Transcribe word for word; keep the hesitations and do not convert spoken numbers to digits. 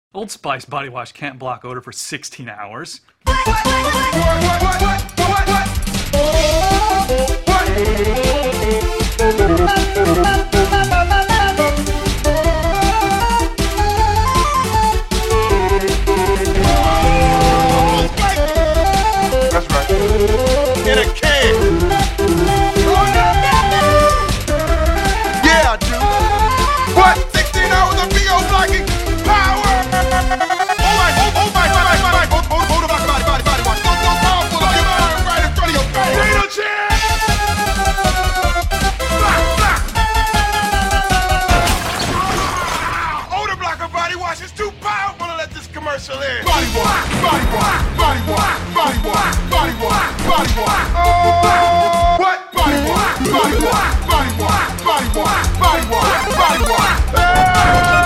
Old Spice body wash can't block odor for sixteen hours. That's right. In a can. Yeah, I do. What? sixteen hours of V O blocking power. Oh my, oh, oh my, my, my, my, hold, hold, hold on, body, body, body, body wash. So, so powerful, look at it right in front of your face. Potato chip. Block, block. Odor blocker body wash is too powerful to let this commercial in. Body wash, body wash, body wash, body wash, body wash, body wash. Oh, what? Body wash, body wash, body wash, body wash, body wash, body wash. Hey!